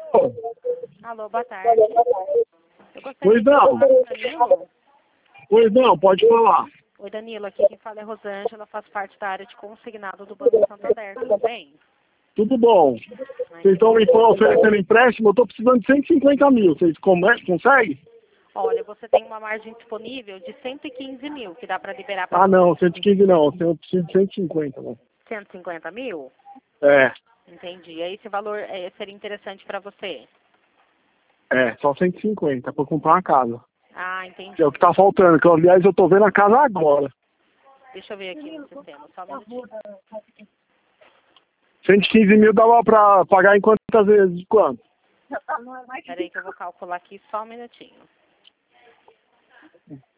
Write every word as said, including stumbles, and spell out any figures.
Alô, boa tarde. Eu gostaria Pois de não. falar com o Danilo. Pois não, pode falar. Oi, Danilo, aqui quem fala é Rosângela, faço parte da área de consignado do Banco Santander, tudo bem? Tudo bom. Ai, Vocês que estão bom. me oferecendo empréstimo, eu estou precisando de cento e cinquenta mil. Vocês come- conseguem? Olha, você tem uma margem disponível de cento e quinze mil, que dá para liberar para Ah, não, cento e quinze não. Eu preciso de cento e cinquenta, né? cento e cinquenta mil? É, Entendi. Aí esse valor é, seria interessante para você? é, só cento e cinquenta para comprar uma casa. Ah, entendi. Que é o que tá faltando, que eu, aliás eu tô vendo a casa agora. Deixa eu ver aqui no sistema, só um minutinho. cento e quinze mil dava pra pagar em quantas vezes? De quanto? Espera aí que eu vou calcular aqui só um minutinho.